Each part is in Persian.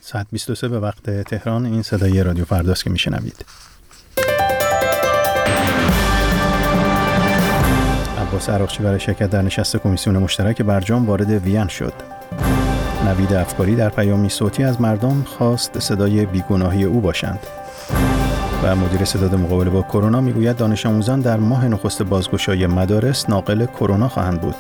ساعت 23 به وقت تهران. این صدای رادیو فرداست که میشنوید. عباس عراقچی برای شرکت در نشست کمیسیون مشترک برجام وارد وین شد. نوید افکاری در پیامی صوتی از مردم خواست صدای بیگناهی او باشند. و مدیر ستاد مقابله با کرونا میگوید دانش آموزان در ماه نخست بازگشایی مدارس ناقل کرونا خواهند بود.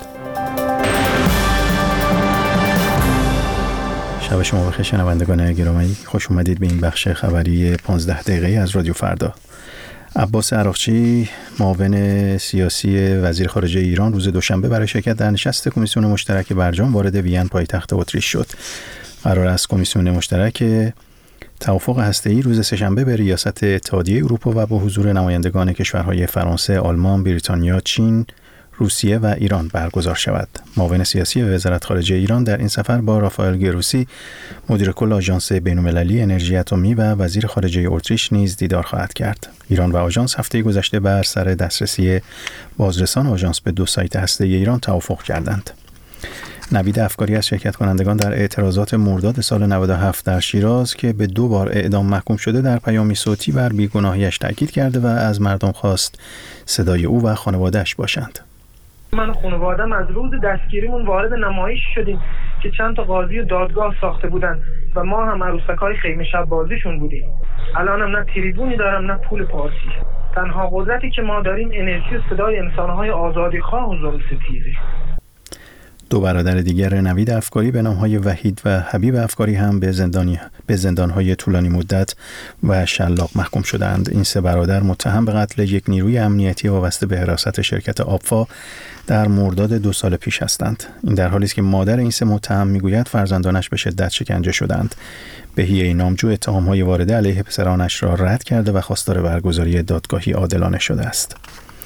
شب شما بخیر شنوندگان گرامی، خوش اومدید به این بخش خبری 15 دقیقه‌ای از رادیو فردا. عباس عراقچی معاون سیاسی وزیر خارجه ایران روز دوشنبه برای شرکت در نشست کمیسیون مشترک برجام وارد وین پایتخت اتریش شد. قرار است کمیسیون مشترک توافق هسته‌ای روز سه‌شنبه به ریاست اتحادیه اروپا و با حضور نمایندگان کشورهای فرانسه، آلمان، بریتانیا، چین، روسیه و ایران برگزار شود. معاون سیاسی وزارت خارجه ایران در این سفر با رافائل گروسی، مدیر کل آژانس بین‌المللی انرژی اتمی و وزیر خارجه اتریش نیز دیدار خواهد کرد. ایران و آژانس هفته گذشته بر سر دسترسی بازرسان آژانس به 2 سایت هسته‌ای ایران توافق کردند. نوید افکاری از شرکت کنندگان در اعتراضات مرداد سال 97 در شیراز که به 2 بار اعدام محکوم شده در پیامی صوتی بر بیگناهیش تاکید کرده و از مردم خواست صدای او و خانواده‌اش باشند. من و خانواده‌ام از روز دستگیریمون وارد نمایش شدیم که چند تا قاضی و دادگاه ساخته بودن و ما هم عروسکای خیمه شب بازیشون بودیم. الانم نه تریبونی دارم نه پول پارسی. تنها قدرتی که ما داریم انرژی و صدای انسان‌های آزادیخواه و ظلم‌ستیزی. 2 برادر دیگر نوید افکاری به نام‌های وحید و حبیب افکاری هم به زندان‌های طولانی مدت و شلاق محکوم شدند. این 3 برادر متهم به قتل یک نیروی امنیتی وابسته به حراست شرکت آبفا در مرداد 2 سال پیش هستند. این در حالی است که مادر این 3 متهم میگوید فرزندانش به شدت شکنجه شدند. بهیه نامجو اتهام‌های وارده علیه پسرانش را رد کرده و خواستار برگزاری دادگاهی عادلانه شده است.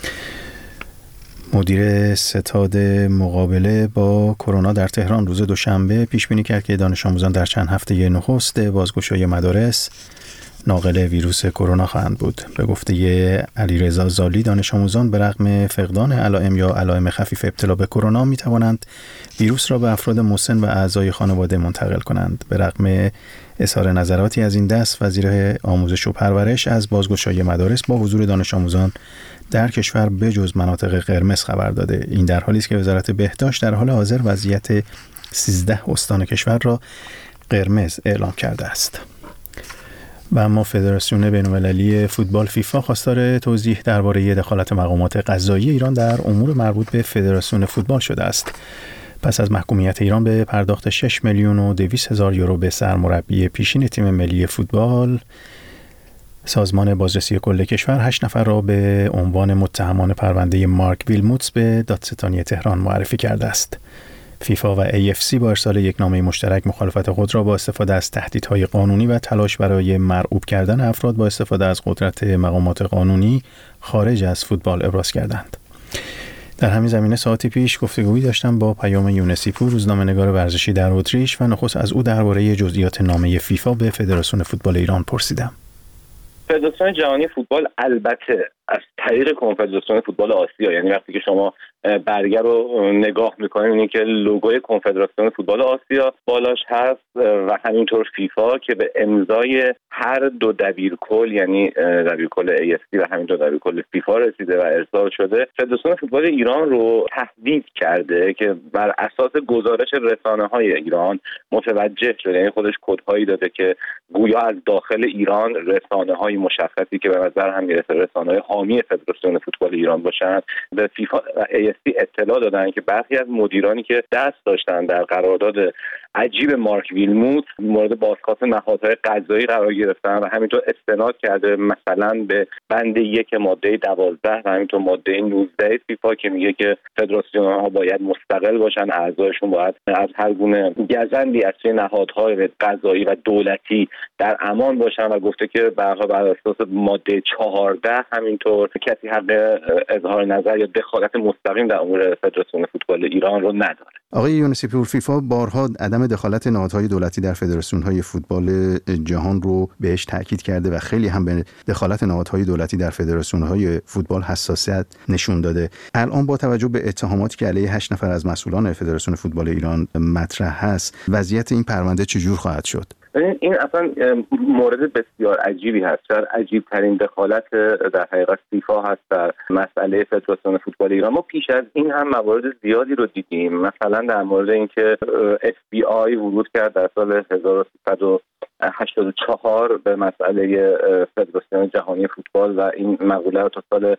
مدیر ستاد مقابله با کرونا در تهران روز دوشنبه پیش بینی کرد که دانش آموزان در چند هفته نخست بازگشایی مدارس ناقل ویروس کرونا خواهند بود. به گفته علیرضا زالی، دانش آموزان به رغم فقدان علائم یا علائم خفیف ابتلا به کرونا می توانند ویروس را به افراد مسن و اعضای خانواده منتقل کنند. به رغم اظهار نظراتی از این دست، وزیر آموزش و پرورش از بازگشایی مدارس با حضور دانش آموزان در کشور بجز مناطق قرمز خبر داده. این در حالی است که وزارت بهداشت در حال حاضر وضعیت 13 استان کشور را قرمز اعلام کرده است. و اما فدراسیون بین‌المللی فوتبال فیفا خواستار توضیح درباره دخالت مقامات قضایی ایران در امور مربوط به فدراسیون فوتبال شده است. پس از محکومیت ایران به پرداخت 6,200,000 یورو به سرمربی پیشین تیم ملی فوتبال، سازمان بازرسی کل کشور 8 نفر را به عنوان متهمان پرونده مارک ویلموتس به دادستانی تهران معرفی کرده است. فیفا و AFC با ارسال یک نامه مشترک مخالفت خود را با استفاده از تهدیدهای قانونی و تلاش برای مرعوب کردن افراد با استفاده از قدرت مقامات قانونی خارج از فوتبال ابراز کردند. در همین زمینه ساعتی پیش گفتگویی داشتم با پیام یونسی پور، روزنامه‌نگار ورزشی در اتریش، و نخست از او درباره جزئیات نامه فیفا به فدراسیون فوتبال ایران پرسیدم. فدراسیون جهانی فوتبال البته از طریق کنفدراسیون فوتبال آسیا، یعنی وقتی که شما برگه رو نگاه میکنید اینه که لوگوی کنفدراسیون فوتبال آسیا بالاش هست و همینطور فیفا که به امضای هر 2 دبیرکل، یعنی دبیرکل AFC و همینطور دبیرکل فیفا رسیده و ارسال شده. فدراسیون فوتبال ایران رو تهدید کرده که بر اساس گزارش رسانه‌های ایران متوجه شده، یعنی خودش کدهایی داده که گویا از داخل ایران رسانه‌های مشخصی که به نظر هم میرسه رسانه‌های حامی فدراسیون فوتبال ایران باشند به فیفا و AFC اطلاع دادن که برخی از مدیرانی که دست داشتن در قرارداد عجیب مارک ویلموت مورد بازخواست نهادهای قضایی قرار گرفتن و همینطور استناد کرده مثلا به بند 1 ماده 12 و همینطور ماده 19 فیفا که میگه که فدراسیون‌ها باید مستقل باشن، اعضایشون باید از هر گونه گزندی از سوی نهادهای قضایی و دولتی در امان باشن و گفته که بر اساس ماده 14 همینطور کسی حق اظهار نظر یا دخالت مستقیم در امور فدراسیون فوتبال ایران رو نداره. آقای یونسی پور، فیفا بارها عدم دخالت نهادهای دولتی در فدراسیون‌های فوتبال جهان رو بهش تاکید کرده و خیلی هم به دخالت نهادهای دولتی در فدراسیون‌های فوتبال حساسیت نشون داده. الان با توجه به اتهاماتی که علیه 8 نفر از مسئولان فدراسیون فوتبال ایران مطرح هست، وضعیت این پرونده چجور خواهد شد؟ این اصلا مورد بسیار عجیبی هست. شاید عجیب ترین دخالت در حقیقت فیفا هست در مسئله فدراسیون فوتبال ایران. ما پیش از این هم موارد زیادی رو دیدیم، مثلا در مورد اینکه FBI ورود کرد در سال 1384 به مسئله فدراسیون جهانی فوتبال و این مقوله رو تا سال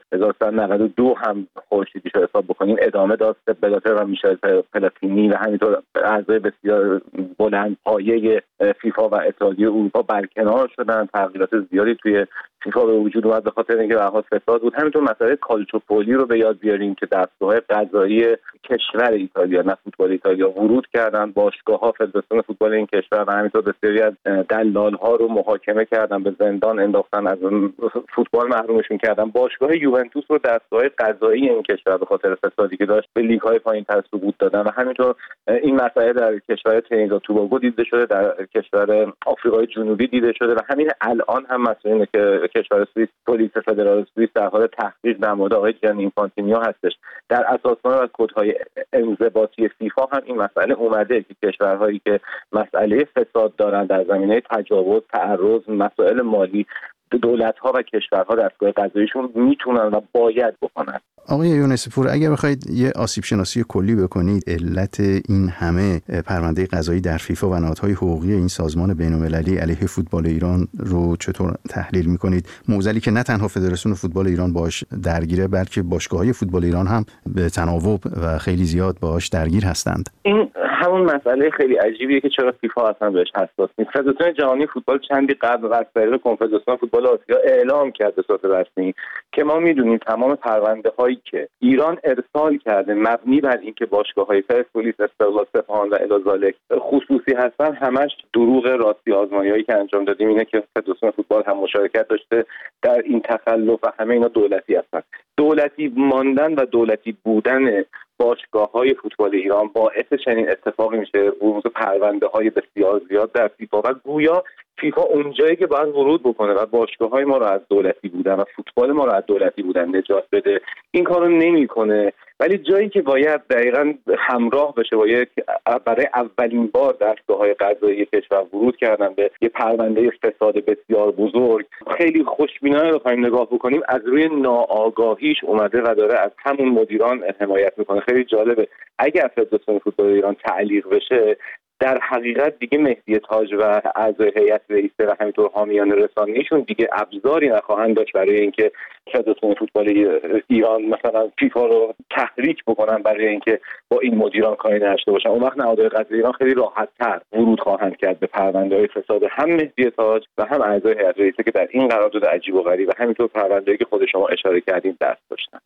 1992 هم خورشیدی شو حساب بکنیم ادامه داد. بلاتر و میشل پلاتینی و همینطور اعضای بسیار بلند پایه فیفا و اتحادیه اروپا برکنار شدن. تغییرات زیادی توی فیفا به وجود اومد به خاطر اینکه بحث فساد بود. همینطور مسئله کالچوپولی رو به یاد بیاریم که دستگاه قضایی کشور ایتالیا، نه فوتبال ایتالیا، ورود کردن باشگاه‌ها فدراسیون فوتبال این کشور و همینطور بسیاری از دلال‌ها رو محاکمه کردن، به زندان انداختن، از فوتبال محرومشون کردن. باشگاه یوونتوس رو دستگاه قضایی این کشور به خاطر فسادی که داشت به لیگ‌های پایین‌تر سقوط دادن و همینطور این مسئله در کشور ترینیداد و توباگو دیده شده، در کشور آفریقای جنوبی دیده شده و همین الان هم مسئله که کشور سوئیس، پلیس فدرال سوئیس در حال تحقیق در مورد آقای جانی اینفانتینیو هستش. در اساسنامه و کدهای انضباطی فیفا هم این مسئله اومده که کشورهایی که مسئله فساد دارن در زمینه تجاوز، تعرض، مسائل مالی، دولت‌ها و کشورها دستگاه قضاییشون میتونن و باید بکنن. آقای یونس پور، اگر بخواید یه آسیب شناسی کلی بکنید علت این همه پرونده قضایی در فیفا و نهادهای حقوقی این سازمان بین‌المللی علیه فوتبال ایران رو چطور تحلیل می‌کنید؟ معضلی که نه تنها فدراسیون فوتبال ایران باش درگیره بلکه باشگاه‌های فوتبال ایران هم به تناوب و خیلی زیاد باش درگیر هستند. این همون مسئله خیلی عجیبیه که چرا فیفا اصلا بهش حساس نیست. فدراسیون جهانی فوتبال چندی قبل از طریق کنفدراسیون فوتبال آسیا اعلام کرد به صورت رسمی که ما میدونیم تمام پرونده‌هایی که ایران ارسال کرده مبنی بر اینکه باشگاه‌های پرسپولیس، استقلال، سپاهان و الی خصوصی هستن، همش دروغ. راستی آزمایی‌هایی که انجام دادیم اینه که فدراسیون فوتبال هم مشارکت داشته در این تخلف و همه اینا دولتی هستن. دولتی ماندن و دولتی بودن باشگاه‌های فوتبال ایران باعث چنین اتفاقی میشه، ورود پرونده‌های بسیار زیاد در فیفا و گویا فیفا اونجایی که باید ورود بکنه و باشگاه‌های ما رو از دولتی بودن و فوتبال ما رو از دولتی بودن نجات بده، این کارو نمی‌کنه. ولی جایی که باید دقیقاً همراه بشه با برای اولین بار دستگاه‌های قضایی کشور ورود کردن به یه پرونده فساد بسیار بزرگ، خیلی خوشبینانه بخوایم نگاه بکنیم از روی ناآگاهیش اومده و داره از همون مدیران حمایت میکنه. خیلی جالبه اگر فدراسیون فوتبال ایران تعلیق بشه، در حقیقت دیگه مهدی تاج و اعضای هیئت رئیسه و همینطور حامیان رسانه‌ایشون دیگه ابزاری نخواهند داشت برای اینکه فدراسیون فوتبال ایران مثلا فیفا رو تحریک بکنن برای اینکه با این مدیران کاری نداشته باشن. اون وقت نهادهای قضایی ایران خیلی راحت‌تر ورود خواهند کرد به پرونده‌های فساد هم مهدی تاج و هم اعضای هیئت رئیسه که در این قرارداد عجیب و غریب و همینطور پرونده‌ای که خود شما اشاره کردین دست داشتن.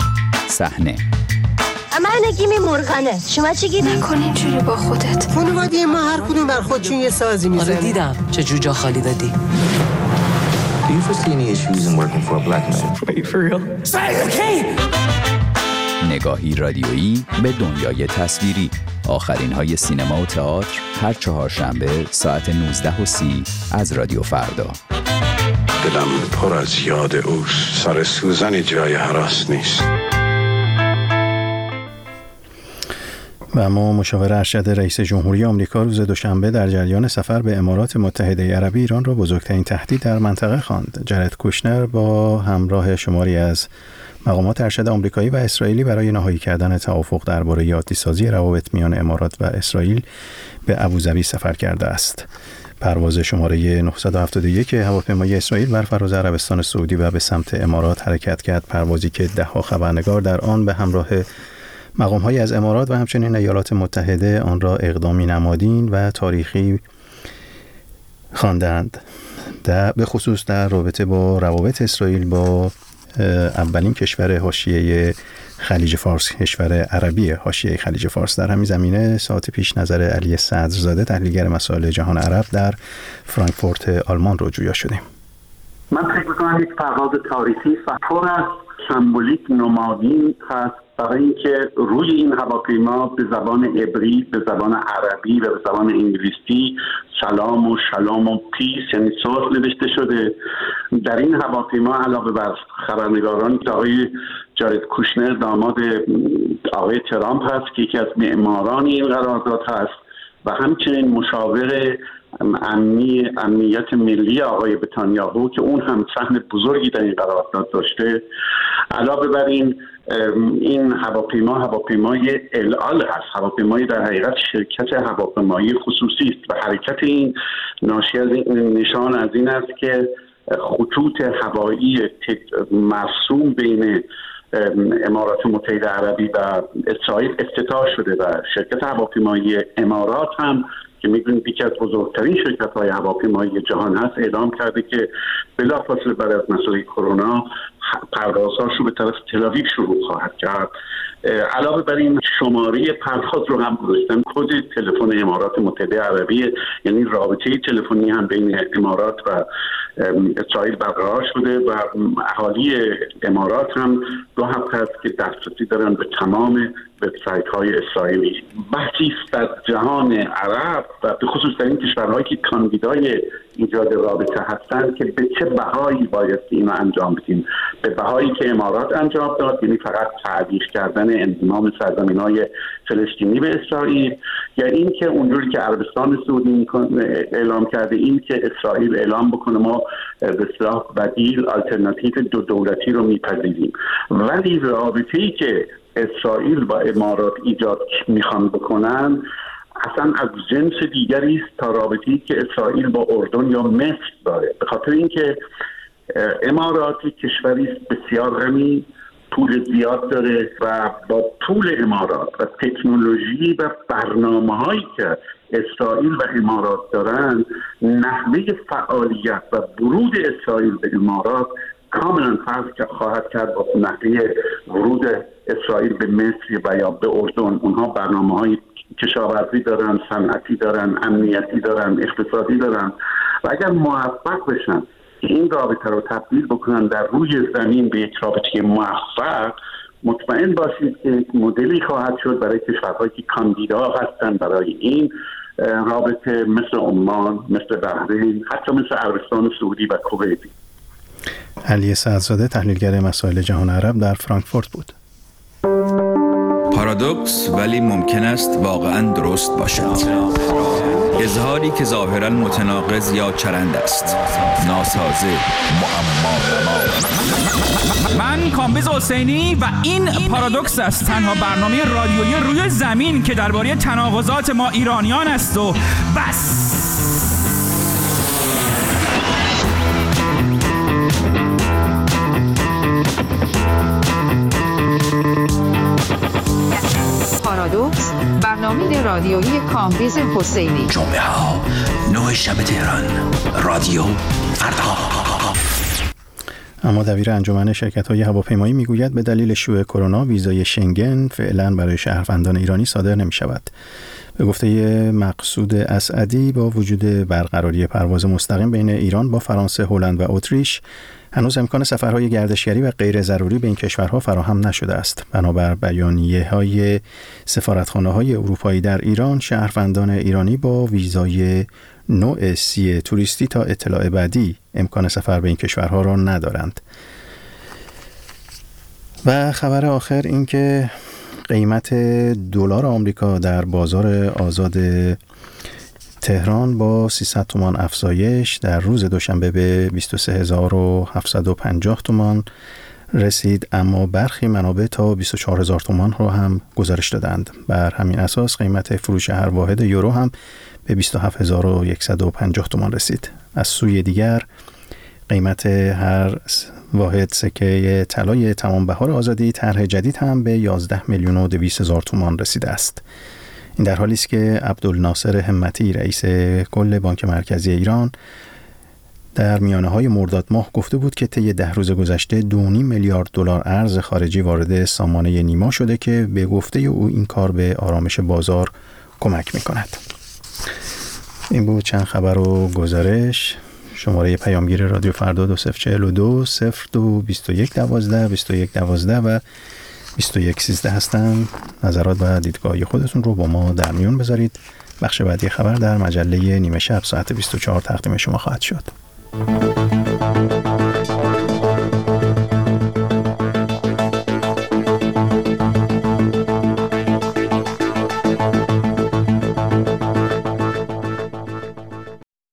صحنه من گیمی مرغنه. شما چی گیمی؟ نکن اینجوری با خودت. خانواده ما هر کدوم بر خودشون یه سازی میزنن. آره دیدم چه جوجا خالی دادی. Do you foresee any issues in working for a black man? Are you for real? نگاهی رادیویی به دنیای تصویری. آخرین های سینما و تئاتر هر چهارشنبه ساعت 19:30 از رادیو فردا. دلم پر از یاد اوست. سر سوزنی جای هراس نیست. و اما مشاور ارشد رئیس جمهوری آمریکا روز دوشنبه در جریان سفر به امارات متحده عربی ایران را بزرگترین تهدید در منطقه خواند. جرد کوشنر با همراه شماری از مقامات ارشد آمریکایی و اسرائیلی برای نهایی کردن توافق درباره عادی‌سازی روابط میان امارات و اسرائیل به ابوظبی سفر کرده است. پرواز شماره 971 هواپیمای اسرائیل بر فراز عربستان سعودی و به سمت امارات حرکت کرد. پروازی که ده‌ها خبرنگار در آن به همراه مقام‌های از امارات و همچنین ایالات متحده آن را اقدامی نمادین و تاریخی خواندند، به خصوص در رابطه با روابط اسرائیل با اولین کشور حاشیه خلیج فارس، کشور عربی حاشیه خلیج فارس. در همین زمینه ساعت پیش نظر علی صدرزاده تحلیلگر مسائل جهان عرب در فرانکفورت آلمان رو جویا شدیم. من فکر می‌کنم یک پرواز تاریخی و پر از سمبولیک نمادین هست برای اینکه روی این هواپیما به زبان عبری، به زبان عربی و به زبان انگلیسی سلام و شلام و پیس یعنی صلح نوشته شده. در این هواپیما علاوه بر خبرنگاران آقای جارد کوشنر داماد آقای ترامپ هست که یکی از معماران این قرارداد هست و همچنین مشاور امنیت ملی آقای نتانیاهو که اون هم سهم بزرگی در این قرارداد داشته. علاوه بر این هواپیمای العال هست، هواپیمای در حقیقت شرکت هواپیمایی خصوصی است و حرکت این ناشی از این نشان از این است که خطوط هوایی مرسوم بین امارات متحده عربی و اسرائیل افتتاح شده و شرکت هواپیمایی امارات هم که می‌دونید یکی از بزرگترین شرکت‌های هواپیمایی جهان هست اعلام کرده که بلافاصله بعد از مسئله کرونا پروازهاش رو به طرف تل‌آویو شروع خواهد کرد. علاوه بر این شماره پرواز رو هم گذاشتن، کد تلفن امارات متحده عربی، یعنی رابطه تلفنی هم بین امارات و اسرائیل برقرار شده و اهالی امارات هم 2 هفته است که دسترسی دارن به تمام وبسایت‌های اسرائیلی. بحثی در جهان عرب و به خصوص در این کشورهایی که کاندیدای ایجاد رابطه هستند که به چه بهایی باید اینو انجام بدیم. به بهایی که امارات انجام داد، یعنی فقط تعلیق کردن انضمام سرزمین‌های فلسطینی به اسرائیل، یا این که اونجوری که عربستان سعودی اعلام کرده، این که اسرائیل اعلام بکنه ما به اصطلاح بدیل آلترناتیو 2 دولتی رو میپذیریم. ولی رابطه‌ای که اسرائیل با امارات ایجاد میخوان بکنن اصلا از جنس دیگری است تا رابطه‌ای که اسرائیل با اردن یا مصر داره، به خاطر اینکه امارات کشوری است بسیار غنی، پول زیاد داره و با پول امارات و تکنولوژی و برنامه‌هایی که اسرائیل و امارات دارن، نحوه فعالیت و ورود اسرائیل به امارات کاملا فرق خواهد کرد با نحوه ورود اسرائیل به مصر و یا به اردن. اونها برنامه‌های کشاورزی دارن، صنعتی دارن، امنیتی دارن، اقتصادی دارن و اگر موفق بشن که این رابطه رو تبدیل بکنن در روی زمین به یک رابطه موفق، مطمئن باشید که مدلی خواهد شد برای کشورهایی که کاندیدا هستن برای این رابطه، مثل عمان، مثل بحرین، حتی مثل عربستان سعودی و کویت. علی سعدزاده، تحلیلگر مسائل جهان عرب، در فرانکفورت بود. پارادوکس ولی ممکن است واقعاً درست باشد. اظهاری که ظاهراً متناقض یا چرند است، ناسازه، معما. من کامبیز حسینی و این پارادوکس است، تنها برنامه رادیویی روی زمین که درباره تناقضات ما ایرانیان است و بس. پارادوکس، برنامه رادیویی کامبیز حسینی. جمعه ها 9 شب تهران، رادیو فردا. اما دبیر انجمن شرکت‌های هواپیمایی میگوید به دلیل شیوع کرونا ویزای شنگن فعلا برای شهروندان ایرانی صادر نمی‌شود. به گفته مقصود اسعدی، با وجود برقراری پرواز مستقیم بین ایران با فرانسه، هلند و اتریش، هنوز امکان سفرهای گردشگری و غیر ضروری به این کشورها فراهم نشده است. بنابر بیانیه‌های سفارتخانه‌های اروپایی در ایران، شهروندان ایرانی با ویزای نوع سی توریستی تا اطلاع بعدی امکان سفر به این کشورها را ندارند. و خبر آخر این که قیمت دلار آمریکا در بازار آزاد تهران با 300 تومان افزایش در روز دوشنبه به 23750 تومان رسید، اما برخی منابع تا 24000 تومان رو هم گزارش دادند. بر همین اساس قیمت فروش هر واحد یورو هم به 27150 تومان رسید. از سوی دیگر قیمت هر واحد سکه طلای تمام بهار آزادی طرح جدید هم به 11,200,000 تومان رسیده است. این در حالی است که عبدالناصر همتی، رئیس کل بانک مرکزی ایران، در میانه‌های مرداد ماه گفته بود که طی 10 روز گذشته 2.5 میلیارد دلار ارز خارجی وارد سامانه نیما شده که به گفته او این کار به آرامش بازار کمک می‌کند. این بود چند خبر و گزارش. شماره پیامگیر رادیو فردا 2042 02 21 12 21 12 و 2113 هستن. نظرات و دیدگاه خودتون رو با ما در میون بذارید. بخش بعدی خبر در مجله نیمه شب ساعت 24 تقدیم شما خواهد شد.